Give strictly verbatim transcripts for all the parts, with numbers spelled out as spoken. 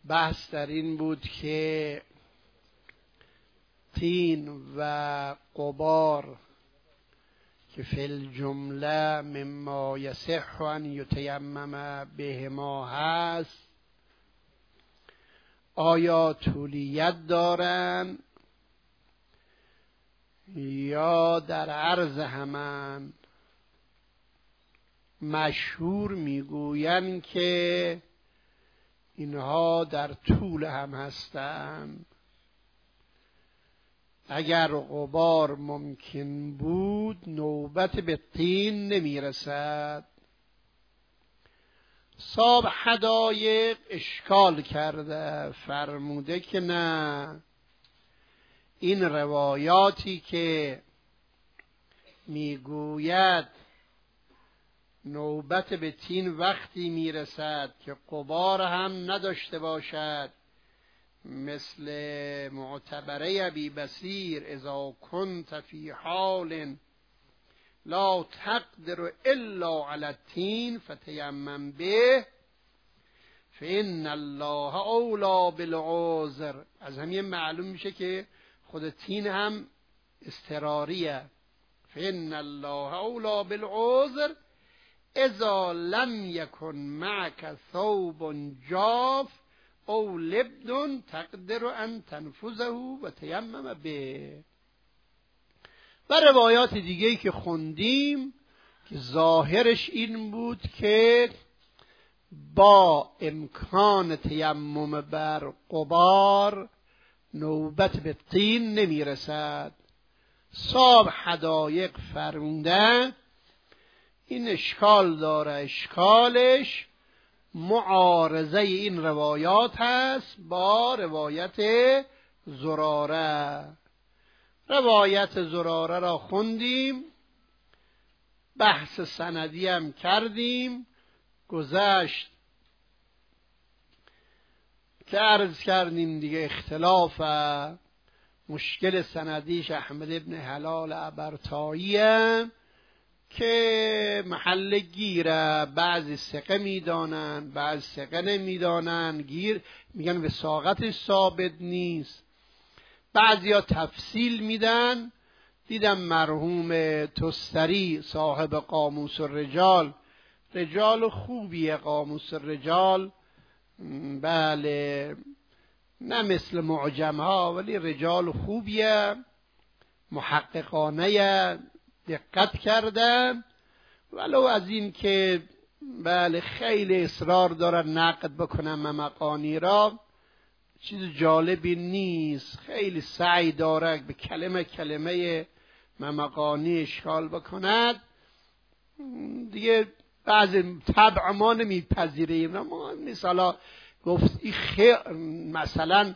بحث در این بود که طین و غبار که فی الجمله مما یصح ان یتیمم بهما هست، آیا طولیت دارن یا در عرض همان؟ مشهور میگویند که اینها در طول هم هستند. اگر غبار ممکن بود نوبت به طین نمیرسد. صاحب حدایق اشکال کرده، فرموده که نه، این روایاتی که میگوید نوبت به طین وقتی میرسد که غبار هم نداشته باشد، مثل معتبره ابی بصیر اذا کنت فی حال لا تقدر الا علی الطین فتیمم به فان الله اولی بالعذر. از همین معلوم میشه که خود طین هم اضطراریه. فان الله اولی بالعذر اذا لم یکن معک ثوب جاف او لبن تقدر ان تنفذه و تیمم به. و روایات دیگه‌ای که خوندیم که ظاهرش این بود که با امکان تیمم بر غبار نوبت به طین نمیرسد. صاحب حدایق فرموده این اشکال داره، اشکالش معارضه این روایات هست با روایت زراره. روایت زراره را خوندیم، بحث سندی هم کردیم، گذشت که عرض کردیم دیگه اختلاف مشکل سندیش احمد ابن هلال عبرتاییه که محل گیره، بعضی ثقه میدانن بعضی ثقه نمیدانن، گیر میگن وثاقتش ثابت نیست، بعضی ها تفصیل میدن. دیدم مرحوم تستری صاحب قاموس الرجال، رجال خوبیه قاموس الرجال، بله نه مثل معجم ها ولی رجال خوبیه، محققانه دقت کردن، ولو از این که بله خیلی اصرار دارن نقد بکنن ممقانی را، چیز جالبی نیست. خیلی سعی داره به کلمه کلمه ممقانی اشکال بکند. دیگه بعضی طبع ما نمیپذیریم. ما مثلا گفت این خ مثلا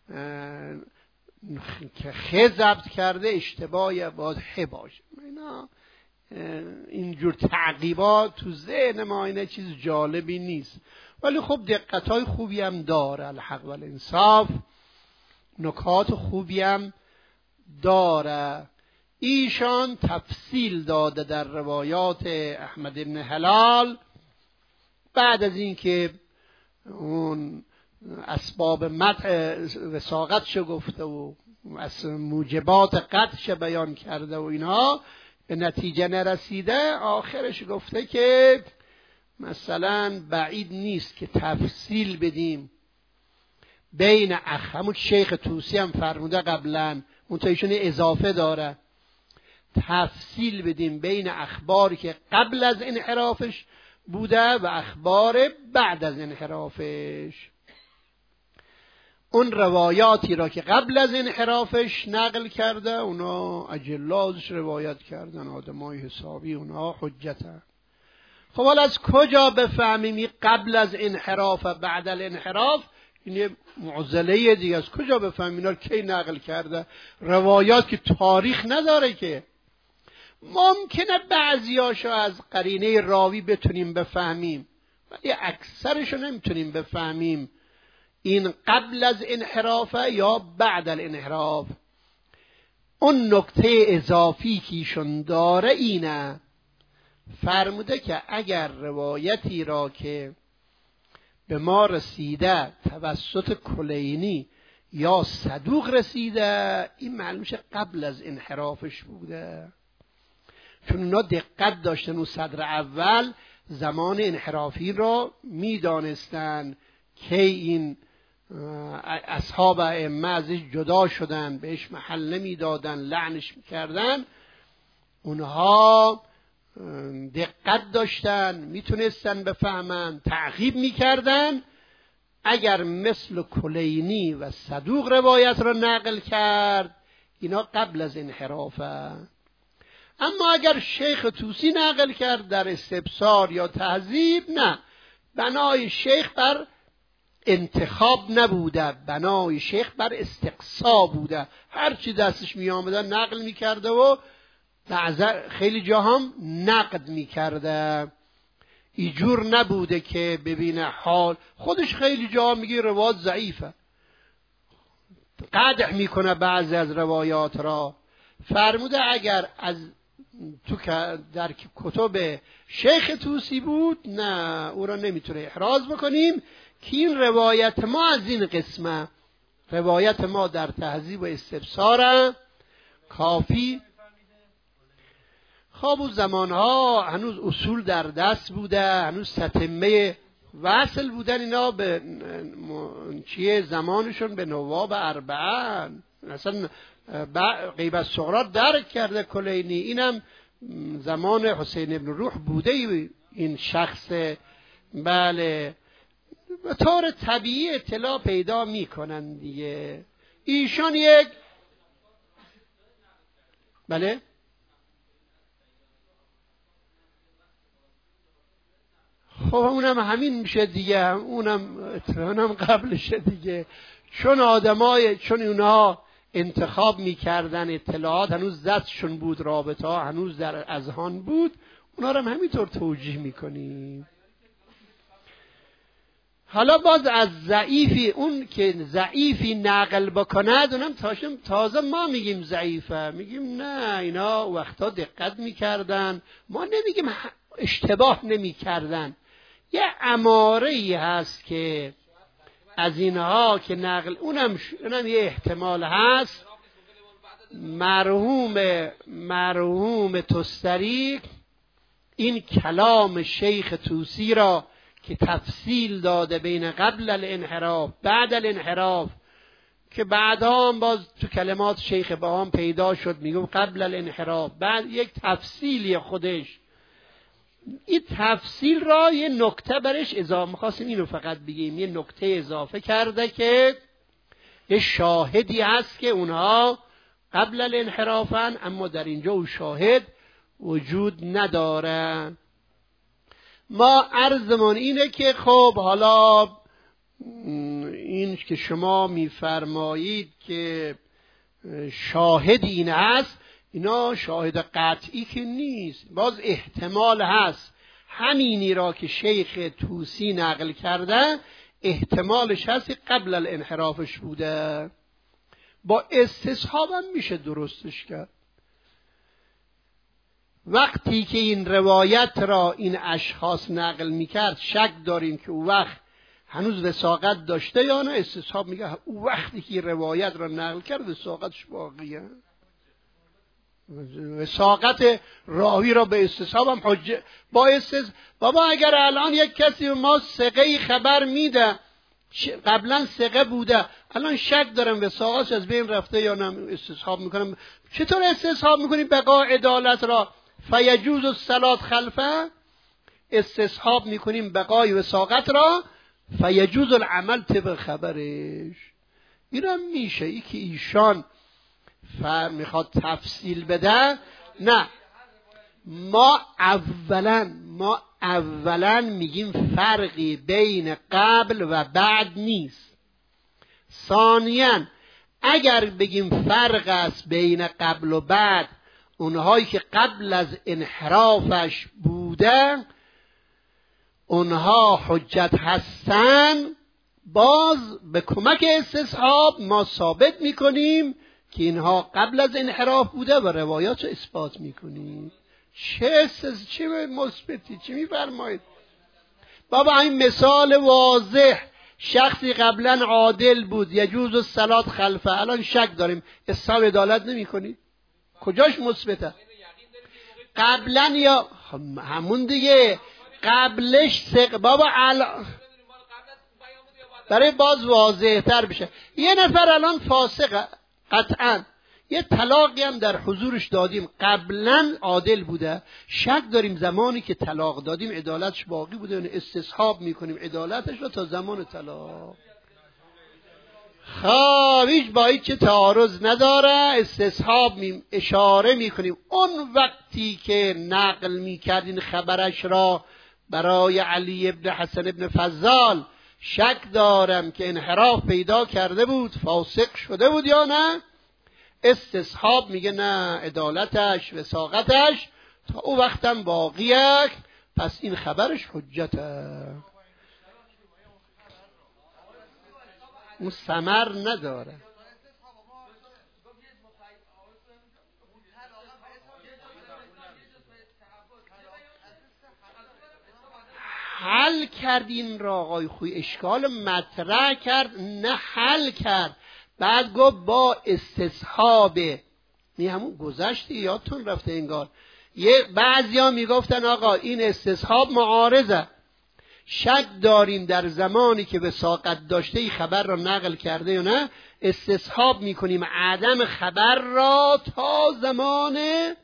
که خ ضبط کرده اشتباهی باید ح باشه. اینا اینجور تعقیبات تو ذهن ما اینا چیز جالبی نیست، ولی خب دقت‌های خوبی هم داره، الحق والانصاف نکات خوبی هم داره. ایشان تفصیل داده در روایات احمد بن هلال بعد از اینکه اون اسباب مدح وثاقتش گفته و از موجبات قطعش بیان کرده و اینها به نتیجه نرسیده، آخرش گفته که مثلا بعید نیست که تفصیل بدیم بین اخ همون شیخ طوسی هم فرموده قبلا، منتها ایشون اضافه داره، تفصیل بدیم بین اخباری که قبل از انحرافش بوده و اخبار بعد از انحرافش. اون روایاتی را که قبل از انحرافش نقل کرده اونا اجلازش روایت کردن، آدمای حسابی، اونا حجتن. خب حالا از کجا بفهمیم قبل از انحراف و بعد الانحراف؟ این معضله دیگه، از کجا بفهمیم اینا کی نقل کرده؟ روایات که تاریخ نداره که. ممکنه بعضیاشو از قرینه راوی بتونیم بفهمیم ولی اکثرشو نمیتونیم بفهمیم این قبل از انحرافه یا بعد الانحراف. اون نکته اضافی که ایشون داره اینه، فرموده که اگر روایتی را که به ما رسیده توسط کلینی یا صدوق رسیده، این معلوم شه قبل از انحرافش بوده، چون اونا دقت داشتن و صدر اول زمان انحرافی را میدانستن که این اصحاب ائمه ازش جدا شدن، بهش محل نمیدادن، لعنش میکردن. اونها دقت داشتن، میتونستن بفهمن، تعقیب میکردن. اگر مثل کلینی و صدوق روایت را نقل کرد، اینا قبل از انحرافه. اما اگر شیخ طوسی نقل کرد در استبصار یا تهذیب، نه، بنای شیخ بر انتخاب نبوده، بنای شیخ بر استقصا بوده. هرچی دستش می آمده نقل می کرده و بعضا خیلی جا هم نقد می کرده. اینجور نبوده که ببینه حال خودش خیلی جا میگه روایت ضعیفه، قدح میکنه بعضی از روایات را. فرموده اگر از تو در کتب شیخ طوسی بود، نه، او را نمیتونه احراز بکنیم که این روایت ما از این قسمه، روایت ما در تهذیب و استبصار کافی. خب اون زمانها هنوز اصول در دست بوده، هنوز تتمه وصل بودن اینا به چیه زمانشون به نواب اربعه. اصلا غیبت صغرا درک کرده کلینی، اینم زمان حسین ابن روح بوده این شخص. بله، به طور طبیعی اطلاع پیدا میکنن دیگه. ایشان یک بله خب اونم همین میشه دیگه، اونم اونم قبلشه دیگه، چون آدمای چون اونها انتخاب میکردن اطلاعات، هنوز دستشون بود، رابطه ها هنوز در اذهان بود، اونا رو هم همینطور توجیه میکنیم. حالا باز از ضعیفی، اون که ضعیفی نقل بکند، اونم تازه ما میگیم ضعیفه، میگیم نه اینا وقتا دقت میکردن، ما نمیگیم اشتباه نمیکردن. یه اماره‌ای هست که از اینها که نقل، اونم, اونم یه احتمال هست. مرحوم مرحوم تستری این کلام شیخ طوسی را که تفصیل داده بین قبل الانحراف بعد الانحراف، که بعدا هم باز تو کلمات شیخ بهام پیدا شد، میگم قبل الانحراف بعد، یک تفصیلی خودش، این تفصیل را یه نکته برش اضافه، می‌خواستیم اینو فقط بگیم، یه نکته اضافه کرده که یه شاهدی هست که اونها قبل الانحرافن، اما در اینجا اون شاهد وجود نداره. ما عرضمون اینه که خب حالا این که شما میفرمایید که شاهد این هست، اینا شاهد قطعی که نیست، باز احتمال هست. همینی را که شیخ طوسی نقل کرده احتمالش هست قبل الانحرافش بوده، با استصحاب هم میشه درستش کرد. وقتی که این روایت را این اشخاص نقل میکرد شک داریم که او وقت هنوز وثاقت داشته یا نه، استصحاب میگه او وقتی که روایت را نقل کرد وثاقتش باقیه. وثاقت راوی را به استصحاب هم حجه با استصحاب. بابا اگر الان یک کسی ما ثقه خبر میده، قبلا ثقه بوده، الان شک دارم وثاقتش از بین رفته یا نه، استصحاب میکنم. چطور استصحاب میکنی بقا عدالت را؟ فیجوز الصلاة خلفه، استصحاب میکنیم بقای وثاقت را، فیجوز العمل طبق خبرش. اینم میشه ای که ایشان میخواد تفصیل بده. نه، ما اولا ما اولا میگیم فرقی بین قبل و بعد نیست. ثانیاً اگر بگیم فرق است بین قبل و بعد، اونهایی که قبل از انحرافش بوده اونها حجت هستن، باز به کمک استصحاب ما ثابت میکنیم که اینها قبل از انحراف بوده و روایات رو اثبات میکنیم. چه چه مثبتی چه میفرمایید؟ بابا این مثال واضح، شخصی قبلا عادل بود یجوز الصلاة خلفه، الان شک داریم اسلام عدالت نمی کنید؟ کجاش مثبته؟ قبلا یا همون دیگه قبلش سق... بابا الان برای باز واضح تر بشه، یه نفر الان فاسق قطعا، یه طلاقی هم در حضورش دادیم، قبلا عادل بوده، شک داریم زمانی که طلاق دادیم عدالتش باقی بوده، یعنی استصحاب میکنیم عدالتش رو تا زمان طلاق. خب هیچ با هیچ تعارض نداره، استصحاب میم اشاره میکنیم. اون وقتی که نقل میکردین خبرش را برای علی ابن حسن ابن فضال، شک دارم که انحراف پیدا کرده بود، فاسق شده بود یا نه، استصحاب میگه نه، عدالتش وثاقتش تا او وقتم باقیه، پس این خبرش حجته، اون ثمر نداره. حل کرد این را آقای خوی، اشکال مطرح کرد نه حل کرد، بعد گفت با استصحابه، می همون گذشتی یادتون رفته انگار. یه بعضیا میگفتن آقا این استصحاب معارضه، شک داریم در زمانی که وثاقت داشته ای خبر را نقل کرده یا نه، استصحاب میکنیم عدم خبر را تا زمان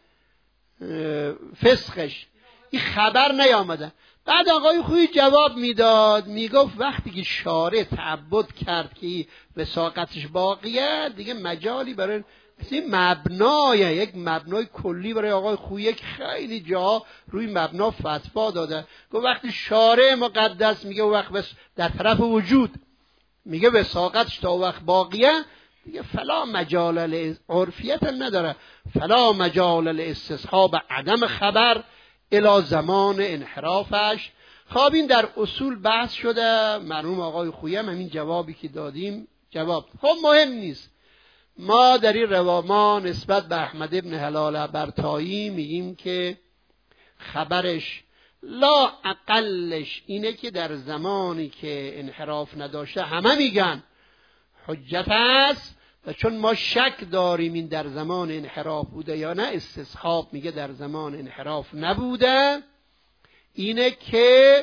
فسخش، این خبر نیامده. بعد آقای خویی جواب میداد، میگفت وقتی که شارع تعبد کرد که وثاقتش باقیه، دیگه مجالی برای این مبنای یک مبنای کلی برای آقای خویی، یک خیلی جا روی مبنا فتوا داده. گفت وقتی شارع مقدس میگه وقت بس در طرف وجود میگه وثاقتش تا وقت باقیه، دیگه فلا مجال عرفیت نداره، فلا مجال الاستصحاب عدم خبر الی زمان انحرافش. خب این در اصول بحث شده، مرحوم آقای خویی هم همین جوابی که دادیم جواب. خب مهم نیست، ما در این روا ما نسبت به احمد ابن هلال برتایی میگیم که خبرش لا اقلش اینه که در زمانی که انحراف نداشته همه میگن حجت است، و چون ما شک داریم این در زمان انحراف بوده یا نه، استصحاب میگه در زمان انحراف نبوده. اینه که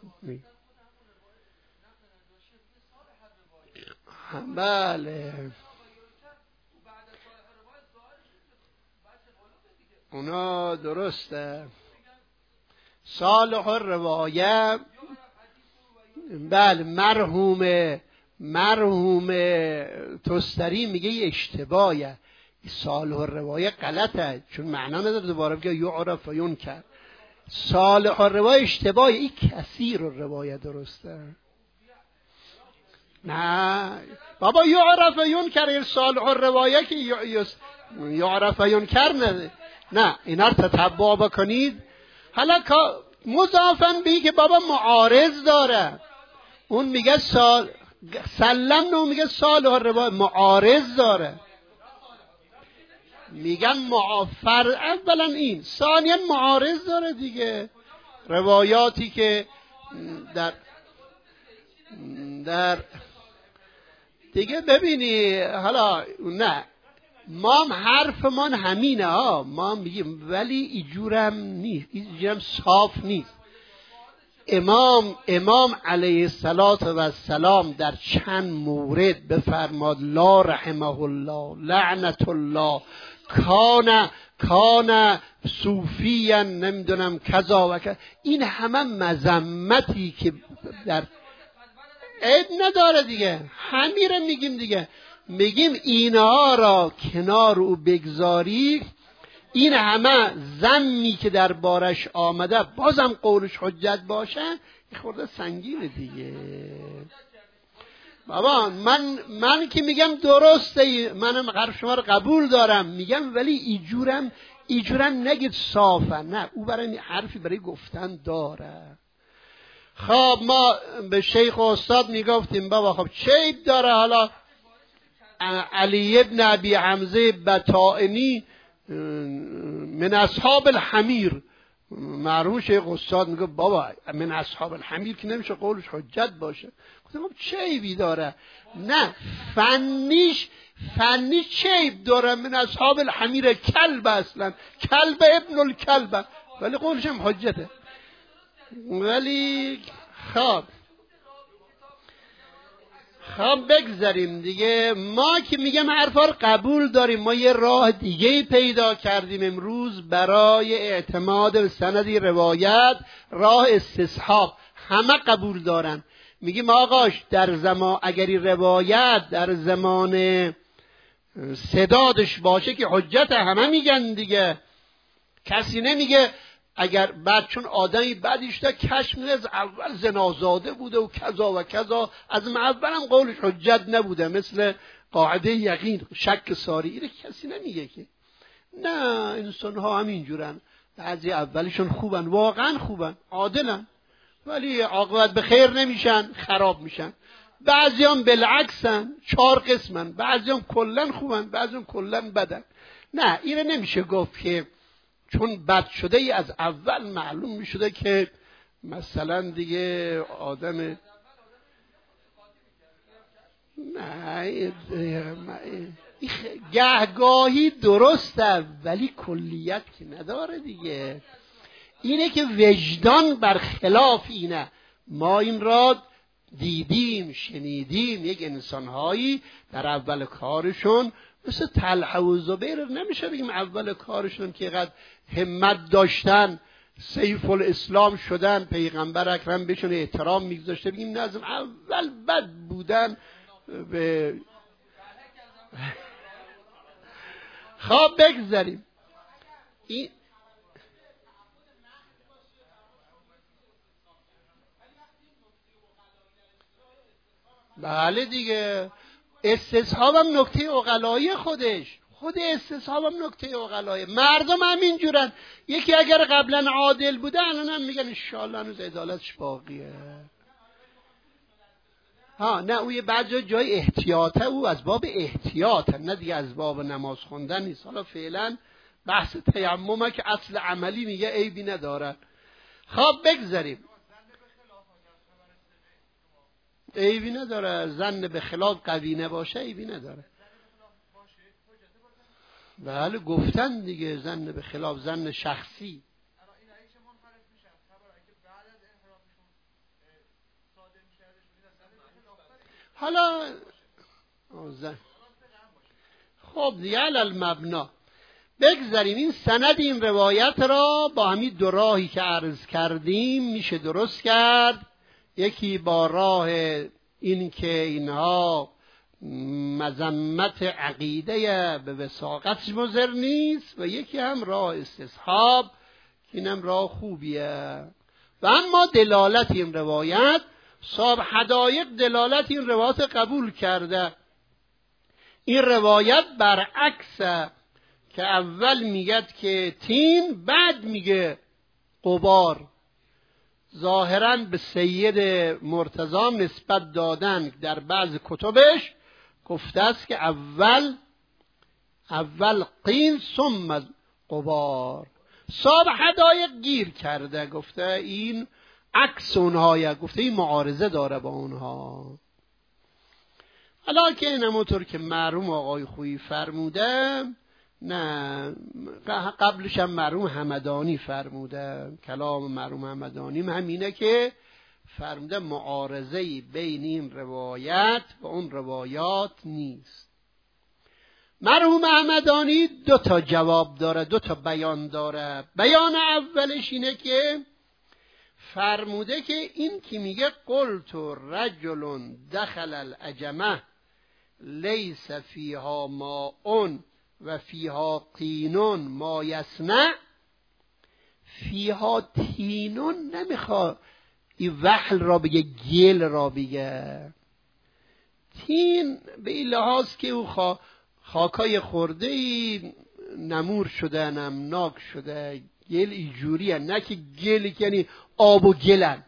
بله اونا درسته، صالح الروایه بله مرحوم مرحوم توستری میگه یه اشتباهه، صالح الروایه غلطه، چون معنا نداره دوباره بگه یعرف و ینکر، صالح الروایه اشتباهه، این کثیر الروایه درسته. نه بابا یعرف و ینکر، صالح الروایه که یعرف و ینکر نه، نه اینا رو تتبع بکنید. حالا مضافن بی که بابا معارض داره، اون میگه سال سلم نه میگه صالح الروایه معارض داره، میگن معافر اولا این، ثانیا معارض داره دیگه، روایاتی که در در دیگه ببینی. حالا نه ما هم حرفمان همینه ها، ما هم میگیم ولی ایجورم نیست، ایجورم صاف نیست. امام امام علیه السلام در چند مورد بفرماد لا رحمه الله لعنت الله کان کان صوفیا نمیدونم کذا و کذا، این همه مذمتی که در عیب نداره دیگه، همیره میگیم دیگه، میگیم اینها را کنار او بگذاری، این همه ذمی که در بارش آمده بازم قولش حجت باشه، این خورده سنگینه دیگه. بابا من من که میگم درسته، منم حرف شما رو قبول دارم، میگم ولی ایجورم ایجورم نگید صافه، نه او برای حرفی برای گفتن داره. خب ما به شیخ و استاد میگفتیم بابا خب چه عیب داره، حالا علی ابن ابی حمزه بطائنی من اصحاب الحمیر مرحوم شیخ استاد میگه بابا من اصحاب الحمیر که نمیشه قولش حجت باشه. گفتم چه عیبی داره؟ نه فنیش فنیش چه عیب داره؟ من اصحاب الحمیر کلب اصلا کلب ابن الکلب، ولی قولش هم حجته. ولی خب خب بگذاریم دیگه. ما که میگم حرفا رو قبول داریم، ما یه راه دیگه پیدا کردیم امروز برای اعتماد به سندی روایت، راه استصحاب. همه قبول دارن. میگیم آقاش در زمان اگری روایت در زمان سدادش باشه که حجت، همه میگن دیگه. کسی نمیگه اگر بعد چون آدمی بعدش تا کشف میده از اول زنازاده بوده و کذا و کذا، از اول هم قولش حجت نبوده، مثل قاعده یقین شک ساری. رو کسی نمیگه که نه انسان ها همینجورن، بعضی اولشون خوبن، واقعا خوبن، عادلن، ولی عاقبت به خیر نمیشن، خراب میشن. بعضی هم بالعکسن، چهار قسمن، بعضی هم کلن خوبن، بعضی هم کلن بدن. نه اینو نمیشه گفت که چون بد شده ای از اول معلوم می شده که مثلا دیگه آدم نه گهگاهی درسته ولی کلیت که نداره دیگه. اینه که وجدان برخلاف اینه. ما این را دیدیم شنیدیم، یک انسانهایی در اول کارشون مثل طلحه و زبیر، نمیشه بگیم اول کارشون که قد همت داشتن سیف الاسلام شدن، پیغمبر اکرم بهشون احترام میگذاشته، بگیم نه اول بد بودن. به خب بگذاریم این بله دیگه. استصحاب هم نکته عقلایی خودش، خود استصحاب هم نکته عقلایی. مردم هم اینجورن. یکی اگر قبلا عادل بوده الان هم میگن انشاءالله هنوز عدالتش باقیه. ها نه اوی بعد جای احتیاطه، او از باب احتیاطه، نه دیگه از باب نماز خوندن نیست. حالا فعلا بحث تیممه که اصل عملی میگه عیبی نداره. خب بگذاریم. عیبی نداره، ظن به خلاف قوی نباشه عیبی نداره. بله گفتن دیگه ظن به خلاف، ظن شخصی. حالا خب دیگه علل مبنا بگذاریم. این سند این روایت را با همین دو راهی که عرض کردیم میشه درست کرد. یکی با راه این که اینها مذمت عقیده به وثاقت مضر نیست، و یکی هم راه استصحاب که اینم راه خوبیه. و اما دلالت این روایت، صاحب حدایق دلالت این روایت قبول کرده. این روایت برعکسه که اول میگد که تین، بعد میگه غبار. ظاهراً به سید مرتضی نسبت دادن در بعض کتبش گفته است که اول اول قین ثم غبار. صاحب حدایق گیر کرده، گفته این عکس اونهایه، گفته این معارضه داره با اونها. حالا که همونطور که مرحوم آقای خویی فرموده، نه قبلش هم مرحوم همدانی فرموده، کلام مرحوم همدانی همینه که فرموده معارضه‌ای بین این روایت و اون روایات نیست. مرحوم همدانی دو تا جواب داره، دو تا بیان داره. بیان اولش اینه که فرموده که این که میگه قلت رجل دخل العجمه لیس فیها ماء و فیها قینون ما یصنع، فیها تینون نمیخواد این وحل را بگه، گل را بگه. تین به این لحاظ که او خوا... خاکای خورده ای نمور شده، نمناک شده، گل ایجوری هن. نه که گل یعنی آب و گلن.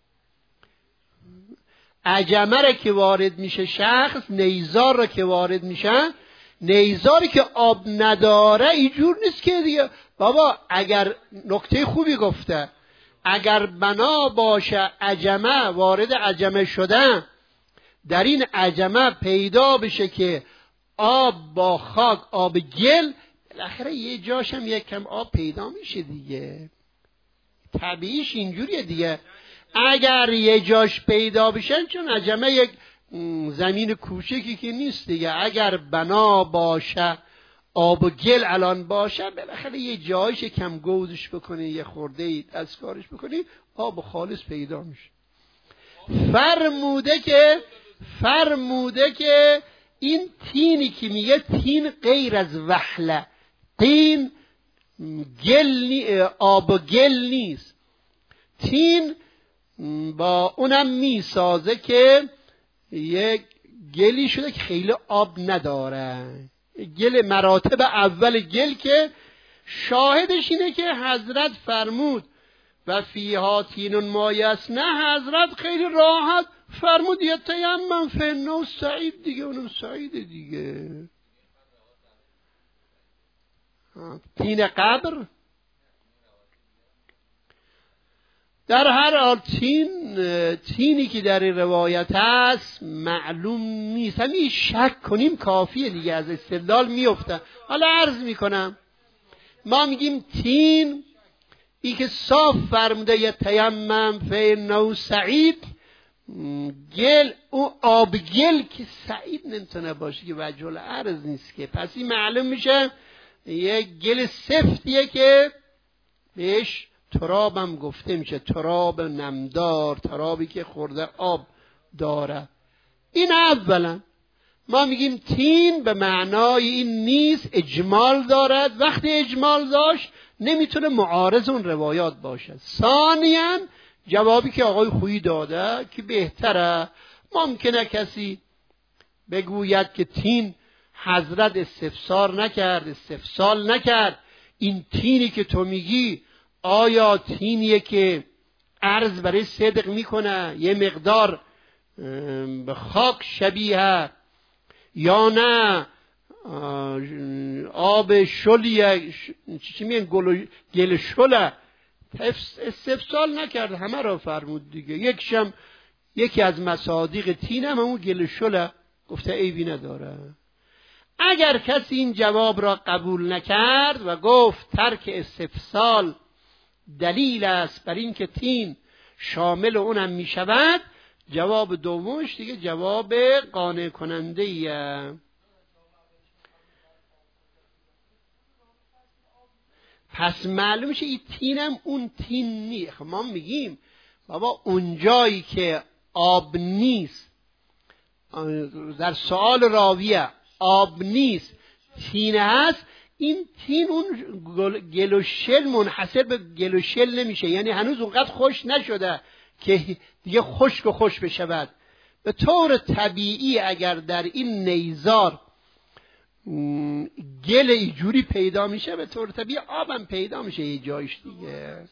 عجمه را که وارد میشه شخص، نیزار را که وارد میشه، نیزاری که آب نداره اینجور نیست که دیگه بابا اگر نکته خوبی گفته، اگر بنا باشه عجمه وارد عجمه شدن، در این عجمه پیدا بشه که آب با خاک، آب گل، بالاخره یه جاش هم یک کم آب پیدا میشه دیگه. طبیعیش اینجوریه دیگه. اگر یه جاش پیدا بشن، چون عجمه یک زمین کوچکی که نیست دیگه، اگر بنا باشه آب و گل الان باشه، بالاخره یه جایش کم گودش بکنی، یه خورده دستکارش بکنی، آب خالص پیدا میشه. فرموده که فرموده که این تینی که میگه تین غیر از وحله، تین گل نی... آب و گل نیست. تین با اونم میسازه که یک گلی شده که خیلی آب نداره، گل مراتب اول گل، که شاهدش اینه که حضرت فرمود و فیها تینون مایس، نه حضرت خیلی راحت فرمود یه تیمم فنو سعید دیگه، اونم سعید دیگه. تین قبر در هر حال تین تینی که در این روایت هست معلوم نیست، همین شک کنیم کافیه دیگه، از استدلال میفته. حالا عرض میکنم، ما میگیم تین ای که صاف فرموده یه تیمم فینه سعید، گل او آب گل که سعید نمیتونه باشه که وجه العرض نیست که، پس این معلوم میشه یه گل سفتیه که بهش تراب هم گفته میشه، تراب نمدار، ترابی که خورده آب داره. این اولا ما میگیم تین به معنای این نیست، اجمال دارد. وقتی اجمال داشت نمیتونه معارض اون روایات باشه. ثانیاً جوابی که آقای خویی داده که بهتره، ممکنه کسی بگوید که تین حضرت استفسار نکرد، استفسال نکرد، این تینی که تو میگی آیا تینیه که عرض برای صدق میکنه، یه مقدار به خاک شبیه، یا نه آب شلیه، چی میگن گل شله؟ استفسال نکرد، همه را فرمود دیگه. یکشم یکی از مصادیق تین هم اون گل شله، گفته عیبی نداره. اگر کسی این جواب را قبول نکرد و گفت ترک استفسال دلیل است بر این که تین شامل اونم می شود، جواب دومش دیگه جواب قانع کننده ایه. پس معلوم میشه این تینم اون تین نیست. ما میگیم بابا اون جایی که آب نیست، در سؤال راویه آب نیست تینه هست، این تین اون گل و شل منحصر به گل و شل نمیشه، یعنی هنوز اونقدر خوش نشده که دیگه خشک و خوش بشود. به طور طبیعی اگر در این نیزار گل اینجوری پیدا میشه، به طور طبیعی آبم پیدا میشه یه جایش دیگه.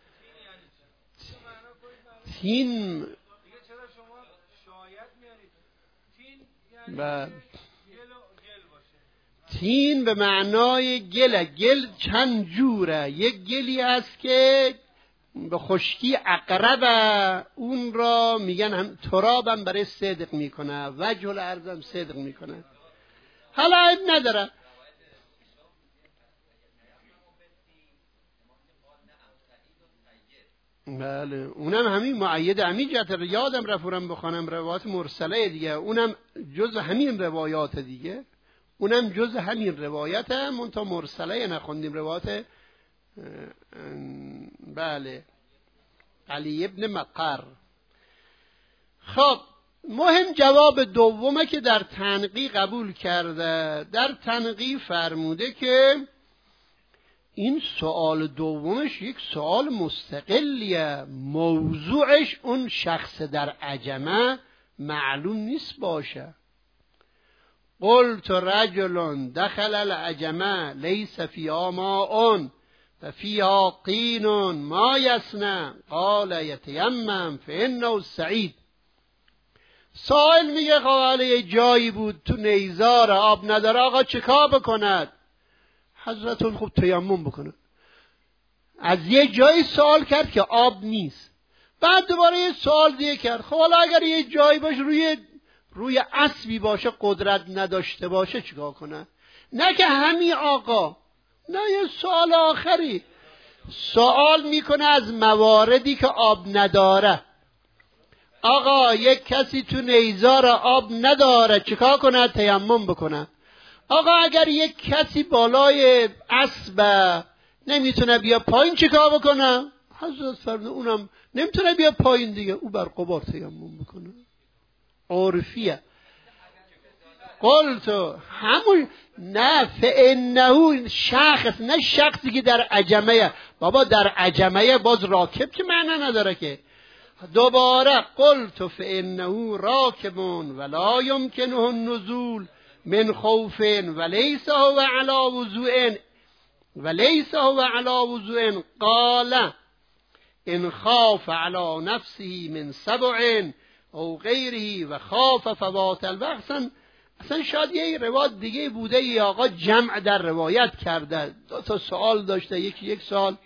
تین و تین به معنای گله. گل چند جوره، یک گلی هست که به خشکی اقربه، اون را میگن هم ترابم برای صدق میکنه، وجه الارضم صدق میکنه. حالا عیب نداره. بله اونم همین معید همین جهت، یادم رفورم بخوانم روایات مرسله دیگه، اونم جز همین روایات دیگه، اونم جز همین روایت هم، اون تا مرسله نخوندیم روایت. بله علی ابن مقر. خب مهم جواب دومه که در تنقیح قبول کرده. در تنقیح فرموده که این سوال دومش یک سوال مستقلیه، موضوعش اون شخص در عجمه معلوم نیست باشه. قلت رجل دخل العجمه لیس فیها ماء و فیها طین ما یصنع قال یتیمم فانه سعید. سائل میگه خب یه جایی بود تو نیزار آب نداره، آقا چیکار بکند؟ حضرت خوب تیمم بکنه. از یه جایی سوال کرد که آب نیست، بعد دوباره یه سوال دیگه کرد خب حالا اگر یه جایی باشه روی روی اسبی باشه قدرت نداشته باشه چیکار کنه؟ نه که همین آقا، نه یه سوال آخری سوال میکنه از مواردی که آب نداره. آقا یک کسی تو نیزار آب نداره چیکار کنه؟ تیمم بکنه. آقا اگر یک کسی بالای اسب نمیتونه بیا پایین چیکار بکنه؟ حضرت فرمود اونم نمیتونه بیا پایین دیگه، او بر قبار تیمم بکنه. عرفیه. قلتو همون نه فانه شخص، نه شخصی که در عجمه. بابا در عجمه باز راکب که معنی نداره که. دوباره قلت فانه راکبون ولا يمكنه النزول من خوف وليس هو على وضوء وليس هو على وضوء قال ان خاف على نفسه من سبع او غیره و خاف فوات الوقت. اصلا شاید یه روایت دیگه بوده یا آقا جمع در روایت کرده، دو تا سوال داشته، یکی یک سال.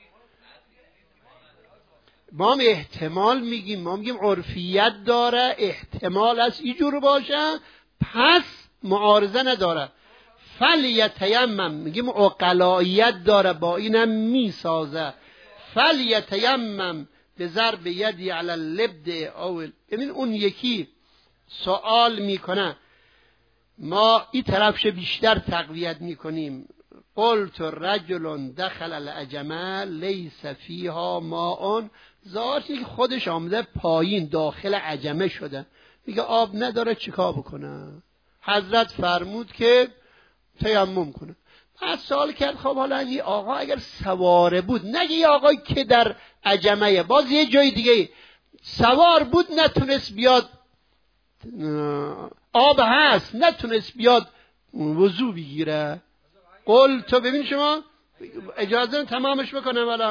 ما هم احتمال میگیم، ما میگیم عرفیت داره، احتمال است اینجور باشه، پس معارضه نداره. فلیتیمم میگیم عقلاییت داره، با اینم میسازه. فلیتیمم به ضرب یدی علی اللبد اول. ببین اون یکی سوال میکنه، ما این طرفش بیشتر تقویت میکنیم. قلت رجل دخل العجمه لیس فیها ماء. ظاهرش که خودش آمده پایین داخل عجمه شده، میگه آب نداره چیکار بکنه؟ حضرت فرمود که تیمم کنه. بعد سوال کرد خب حالا این آقا اگر سواره بود، نگه یه آقایی که در عجمه باز یه جای دیگه سوار بود نتونست بیاد، آب هست نتونست بیاد وضو بگیره. قل تو ببین شما اجازه تمامش بکنه والا.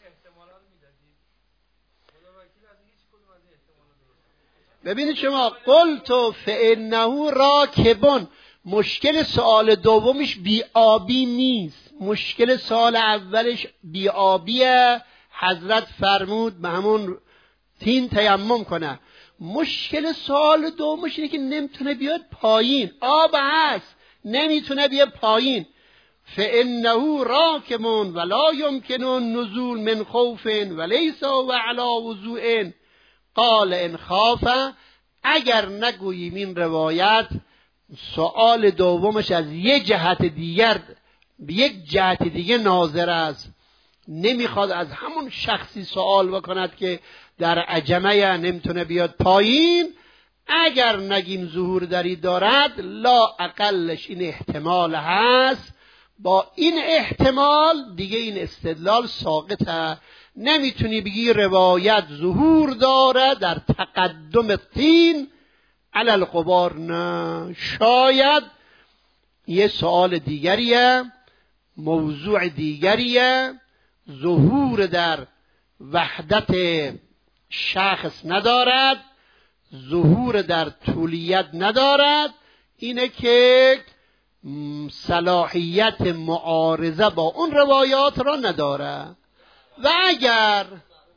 ببینید شما قل تو فانه راکبون. مشکل سوال دومش بی‌آبی نیست، مشکل سوال اولش بی‌آبیه. حضرت فرمود به همون تین تیمم کنه. مشکل سوال دومش اینه که نمیتونه بیاد پایین، آب هست نمیتونه بیاد پایین. فانه راکبون ولا يمكن النزول من خوف وليس هو على وضوء قال ان خاف. اگر نگوییم این روایت سوال دومش از یک جهت دیگر به یک جهت دیگه ناظر است، نمیخواد از همون شخصی سوال بکند که در عجمه نمیتونه بیاد پایین. اگر نگیم ظهور داری دارد، لا اقلش این احتمال هست، با این احتمال دیگه این استدلال ساقطه. نمیتونی بگی روایت ظهور داره در تقدم طین علی الغبار، نه. شاید یه سوال دیگریه، موضوع دیگریه، ظهور در وحدت شخص ندارد، ظهور در طولیت ندارد، اینه که صلاحیت معارضه با اون روایات را نداره. و اگر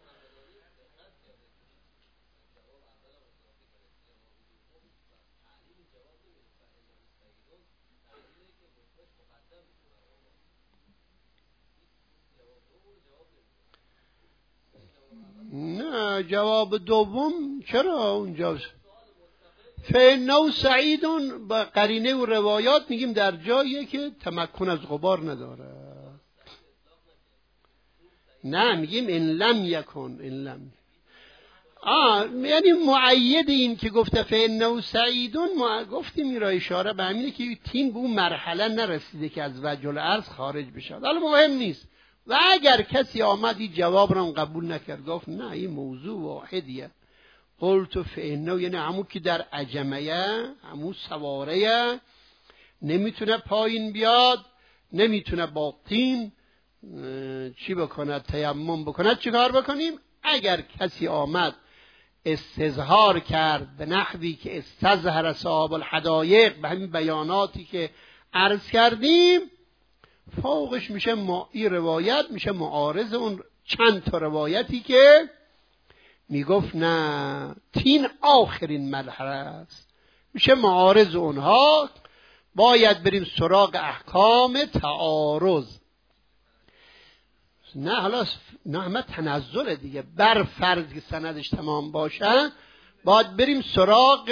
نه جواب دوم چرا اونجاست؟ فانه سعیدون با قرینه و روایات میگیم در جایی که تمکن از غبار نداره. نه میگیم ان لم یکن، ان لم آه یعنی معید این که گفته فانه سعیدون، ما گفتیم این را اشاره به همینه که تین به اون مرحله نرسیده که از وجه الارض خارج بشه. حالا مهم نیست. و اگر کسی آمد این جواب را قبول نکرد، گفت نه این موضوع واحدیه، قلت فانه یعنی همون که در عجمه، همون سواره نمیتونه پایین بیاد، نمیتونه با طین چی بکند؟ تیمم بکند. چی کار بکنیم؟ اگر کسی آمد استظهار کرد به نحوی که استظهر صاحب الحدایق، به همین بیاناتی که عرض کردیم، فوقش میشه ما این روایت میشه معارض اون چند تا روایتی که میگفت نه تین آخرین مرحله است، میشه معارض اونها. باید بریم سراغ احکام تعارض. نه حالا نه همه تنزل دیگه، بر فرض که سندش تمام باشه باید بریم سراغ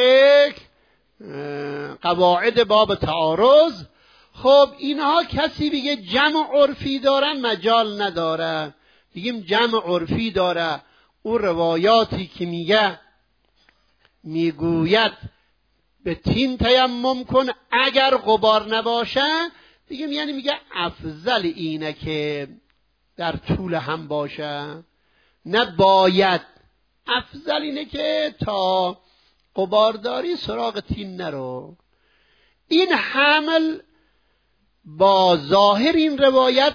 قواعد باب تعارض. خب اینها کسی بگه جمع عرفی دارن مجال نداره، بگیم جمع عرفی داره. اون روایاتی که میگه میگوید به تین تیمم کن اگر غبار نباشه، بگیم یعنی میگه افضل اینه که در طول هم باشه، نه باید. افضل اینه که تا غبارداری سراغ تین نرو. این حمل با ظاهر این روایت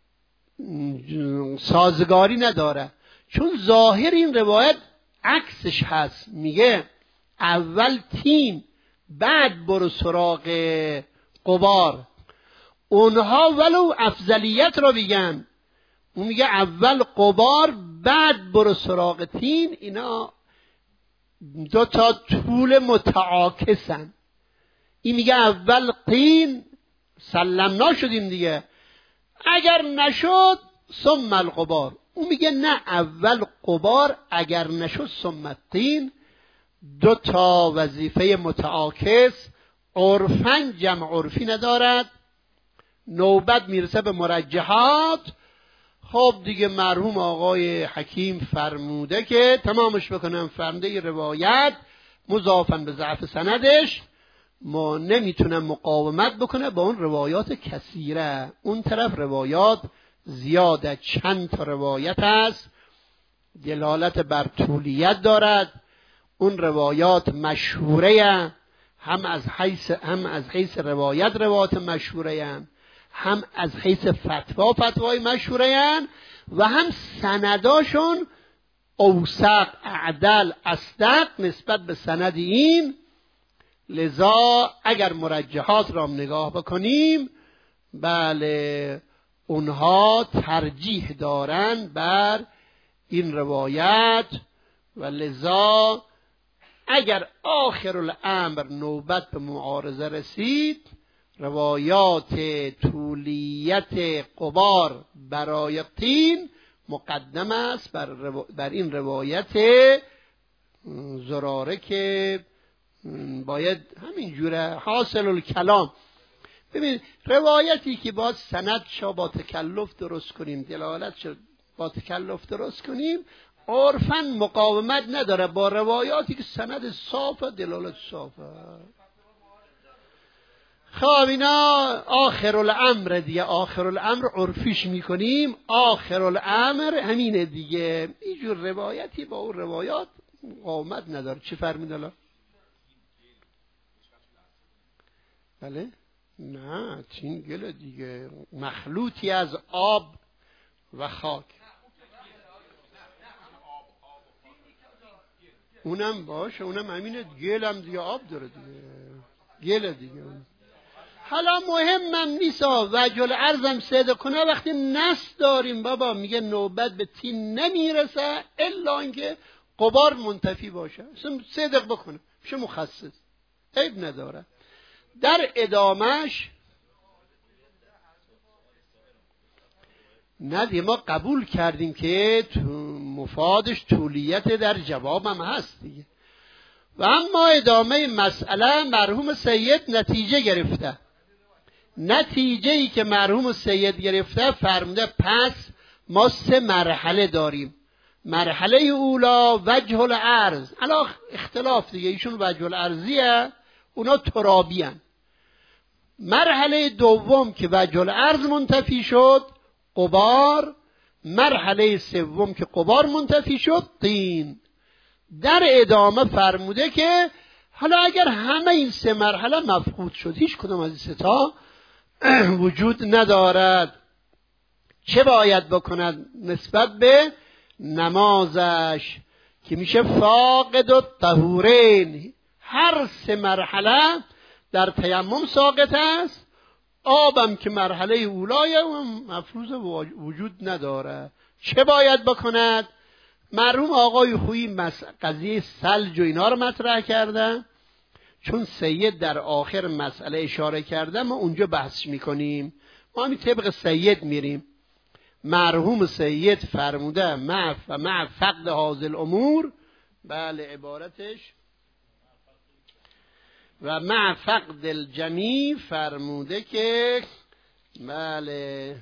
سازگاری نداره، چون ظاهر این روایت عکسش هست، میگه اول تین بعد برو سراغ غبار. اونها ولو افضلیت را بگن، اون میگه اول غبار بعد برو سراغ تین. اینا دو تا طول متعاکسن. این میگه اول تین سلمنا شدیم دیگه، اگر نشد ثم الغبار. اون میگه نه اول غبار اگر نشد ثم تین. دو تا وظیفه متعاکس، عرفاً جمع عرفی ندارد. نوبت میرسه به مرجحات. خب دیگه مرحوم آقای حکیم فرموده که تمامش بکنم. فرموده روایت مضافاً به ضعف سندش ما نمیتونم مقاومت بکنه با اون روایات کثیره. اون طرف روایات زیاده، چند تا روایت است، دلالت بر طولیت دارد. اون روایات مشهوره، هم از حیث هم از حیث روایت روایات مشهوره، هم از حیث فتوا فتوای مشهوره، و هم سنداشون اوثق اعدل اصدق نسبت به سند این. لذا اگر مرجحات را نگاه بکنیم، بله اونها ترجیح دارن بر این روایت. و لذا اگر آخر الامر نوبت به معارضه رسید، روایات طولیت غبار برای تین مقدم است بر, رو... بر این روایت زراره که باید همین جوره حاصل الکلام. ببین روایتی که باید سند شا با تکلف درست کنیم، دلالت شا با تکلف درست کنیم، عرفاً مقاومت نداره با روایاتی که سند صافه، دلالت صافه. خب اینا آخر الامر دیگه، آخر الامر عرفیش میکنیم. آخر الامر همینه دیگه. اینجور روایتی با اون روایات مقاومت نداره. چی فرمید الان؟ بله؟ نه تین گل دیگه، مخلوطی از آب و خاک. اونم باشه، اونم همینه، گل هم دیگه آب داره دیگه، گل دیگه. حالا مهمم نیستا وجل عرضم صدق کنه وقتی نص داریم بابا میگه نوبت به تین نمیرسه الا اینکه غبار منتفی باشه، صدق بکنه میشه مخصص، عیب نداره. در ادامش ندی ما قبول کردیم که مفادش طولیت در جوابم هست دیگه. و اما ادامه مسئله مرحوم سید نتیجه گرفته. نتیجه ای که مرحوم سید گرفته فرموده پس ما سه مرحله داریم. مرحله اولا وجه العرض، الان اختلاف دیگه، ایشون وجه العرضیه اونا ترابیان. مرحله دوم که وجه العرض منتفی شد غبار، مرحله سوم که غبار منتفی شد طین. در ادامه فرموده که حالا اگر همه این سه مرحله مفقود شد، هیچ کدوم از این سه تا وجود ندارد، چه باید بکند نسبت به نمازش که میشه فاقد الطهورین؟ هر سه مرحله در تیمم ساقط است، آبم که مرحله اولای مفروض وجود نداره. چه باید بکند؟ مرحوم آقای خویی قضیه ثلج و اینا رو مطرح کردن، چون سید در آخر مسئله اشاره کرده ما اونجا بحث میکنیم، ما همین طبق سید میریم. مرحوم سید فرموده مع و مع فقد هذه الامور، بله عبارتش و مع فقد الجمیع فرموده که بله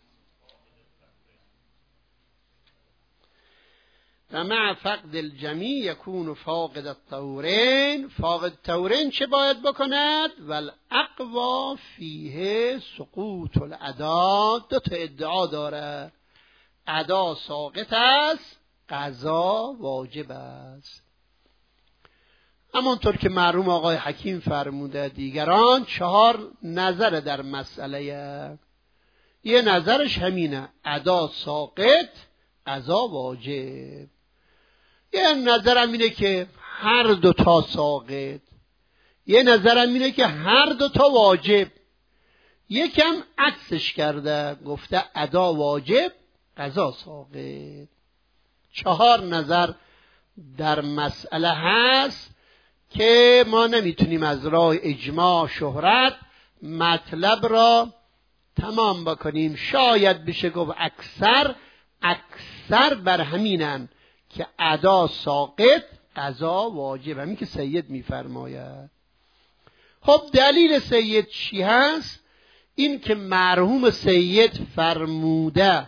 و مع فقد الجمیع یکون فاقد الطهورین. فاقد الطهورین چه باید بکند؟ والاقوا فیه سقوط الادا. دو تا ادعا داره، ادا ساقط است، قضا واجب است. همونطور که مرحوم آقای حکیم فرموده دیگران چهار نظر در مسئله. یه نظرش همینه، ادا ساقط، قضا واجب. یه نظرم اینه که هر دو تا ساقط، یه نظرم اینه که هر دو تا واجب. یکم عکسش کرده، گفته ادا واجب، قضا ساقط. چهار نظر در مسئله هست که ما نمیتونیم از راه اجماع شهرت مطلب را تمام بکنیم. شاید بشه گفت اکثر اکثر بر همینن که ادا ساقط، قضا واجب، همین که سید میفرماید. خب دلیل سید چی هست؟ این که مرحوم سید فرموده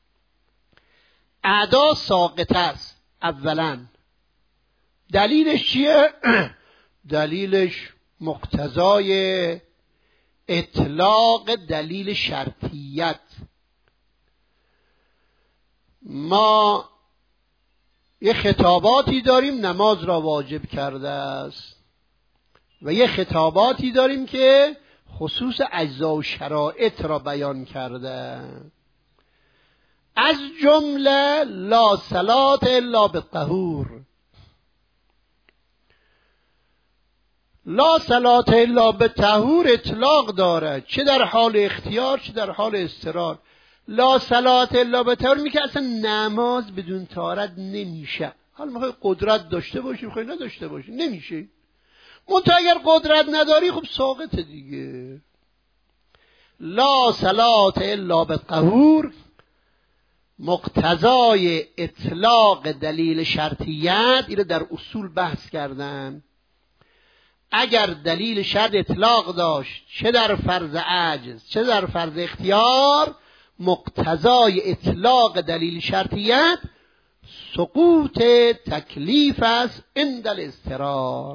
ادا ساقط است. اولا دلیلش چیه؟ دلیلش مقتضای اطلاق دلیل شرطیت. ما یه خطاباتی داریم نماز را واجب کرده است و یه خطاباتی داریم که خصوص اجزا و شرایط را بیان کرده. از جمله لا صلاة الا بالطهور، لا صلاة الا بالطهور اطلاق داره، چه در حال اختیار چه در حال اضطرار. لا صلاة الا بالطهور میگه اصلا نماز بدون طهارت نمیشه. حالا میخوای قدرت داشته باشی میخوای نداشته باشی نمیشه. منتها اگر قدرت نداری خب ساقطه دیگه. لا صلاة الا بالطهور مقتضای اطلاق دلیل شرطیت. اینو در اصول بحث کردن. اگر دلیل شرط اطلاق داشت چه در فرض عجز چه در فرض اختیار، مقتضای اطلاق دلیل شرطیت سقوط تکلیف است عند الاضطرار.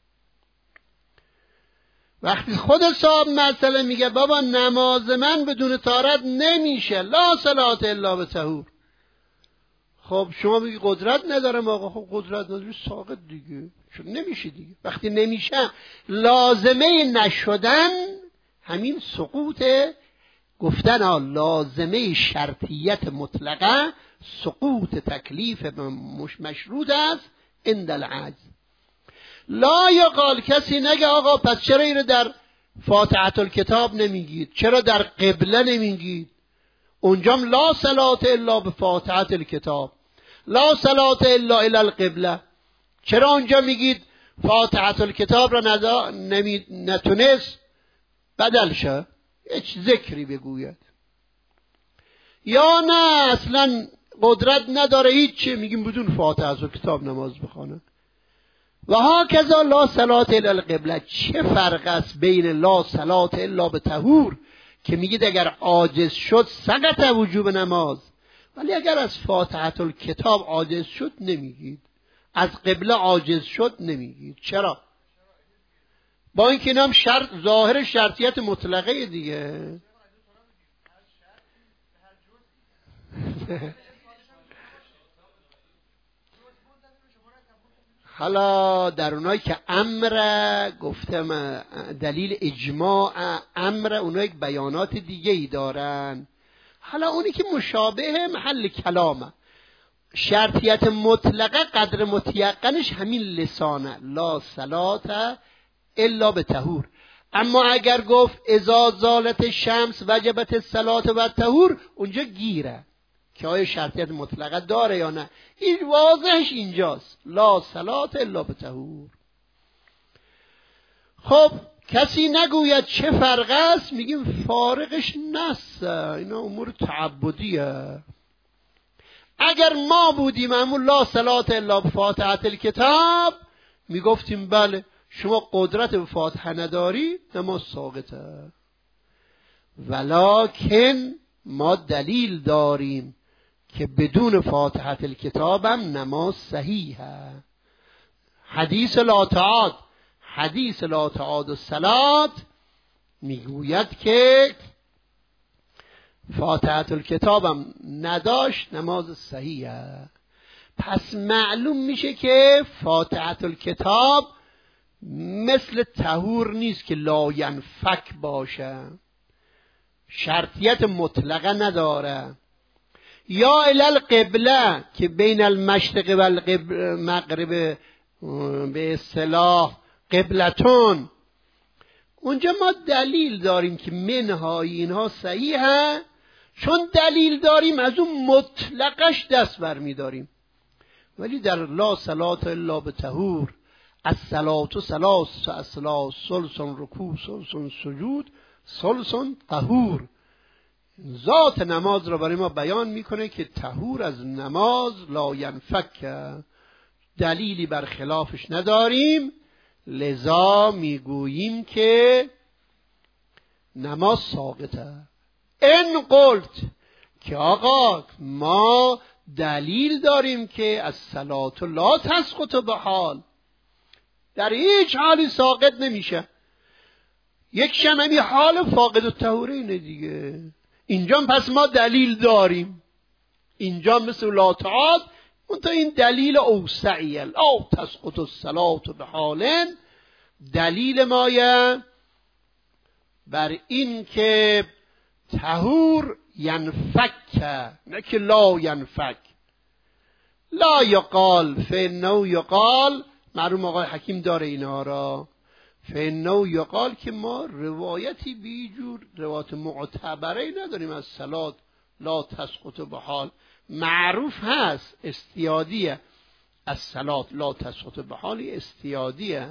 وقتی خود صاحب مسئله میگه بابا نماز من بدون طهارت نمیشه، لا صلاة الا بطهور، خب شما میگی قدرت ندارم آقا، خب قدرت نداری ساقط دیگه، چون نمیشه دیگه. وقتی نمیشه لازمه نشدن همین سقوط گفتن ها، لازمه شرطیت مطلقه سقوط تکلیف مشروط است عند العجز. لا یقال، کسی نگه آقا پس چرا اینو در فاتحه الکتاب نمیگید، چرا در قبله نمیگید؟ اونجام لا صلاة الا بفاتحه الکتاب، لا صلاة الا الی القبله. چرا اونجا میگید فاتحه الکتاب را ندا نمی... نتونست بدل شه هیچ ذکری بگوید؟ یا نه اصلا قدرت نداره هیچ، میگیم بدون فاتحه الکتاب نماز بخونه. و هاکذا لا صلاة الا القبله. چه فرق است بین لا صلاة الا بطهور که میگید اگر عاجز شد سقط وجوب نماز، ولی اگر از فاتحه الکتاب عاجز شد نمیگید، از قبله عاجز شد نمیگید. چرا؟ با اینکه اینم شرط ظاهر شرطیت مطلقه دیگه. حالا در اونایی که امر گفتم دلیل اجماع امر، اونایی که بیانات دیگه ای دارن. حالا اونی که مشابه محل کلامه، شرطیت مطلقه قدر متیقنش همین لسانه، لا صلاة الا بطهور. اما اگر گفت اذا زالت شمس وجبت الصلاة و الطهور، اونجا گیره که آیا شرطیت مطلقه داره یا نه. این واضحش اینجاست، لا صلاة الا بطهور. خب کسی نگوید چه فرق است، میگیم فارقش نسه، اینا امور تعبدیه. اگر ما بودیم همون لا صلاة الا بفاتحة الکتاب، میگفتیم بله شما قدرت به فاتحه نداری نماز ساقطه. ولکن ما دلیل داریم که بدون فاتحه الکتاب هم نماز صحیحه. حدیث لا تعاد حدیث لا تعاد الصلاة میگوید که فاتحه الکتاب هم نداشت نماز صحیحه. پس معلوم میشه که فاتحه الکتاب مثل طهور نیست که لا ینفک باشه، شرطیت مطلقه نداره. یا الی القبله که بین المشرق و المغرب به اصطلاح قبلتون، اونجا ما دلیل داریم که منهای اینها صحیحه، چون دلیل داریم از اون مطلقش دست برمیداریم. ولی در لا صلاة الا بطهور، الصلاة ثلاث، الصلاة ثلث رکوع، ثلث سجود، ثلث طهور، ذات نماز را برای ما بیان میکنه که طهور از نماز لا ینفک، دلیلی بر خلافش نداریم، لذا میگوییم که نماز ساقطه. ان قلت که آقا ما دلیل داریم که از صلاة لا تسقط به حال، در هیچ حالی ساقط نمیشه. یک شممی حال فاقد الطهور اینه دیگه. اینجا پس ما دلیل داریم، اینجا مثل لا تعاد اون تا این دلیل اوسعیه، لا تسقط الصلاة به حال، دلیل مایه بر این که طهور ینفک، نه که لا ینفک. لا یقال فانه یقال، معلوم آقای حکیم داره اینها را، فانه یقال که ما روایتی بیجور روایت معتبره نداریم از صلات لا تسقط به حال. معروف هست استیادیه، از صلات لا تسقط به حالی استیادیه.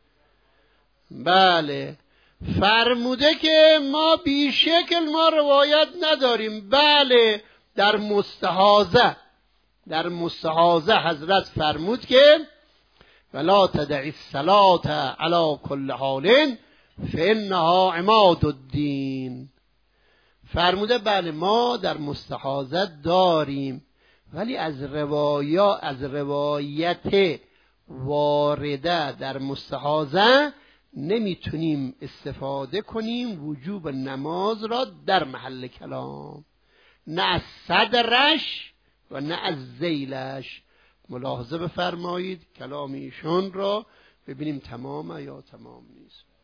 بله فرموده که ما بیشکل ما روایت نداریم. بله در مستحاضه در مستحاضه حضرت فرمود که ولا تدعی الصلاة علی کل حال فانها عماد الدین. فرموده بله ما در مستحاضه داریم، ولی از روایات از روایت وارده در مستحاضه نمیتونیم استفاده کنیم وجوب نماز را در محل کلام، نه از صدرش و نه از ذیلش. ملاحظه بفرمایید کلام ایشون را ببینیم تمامه یا تمام نیست.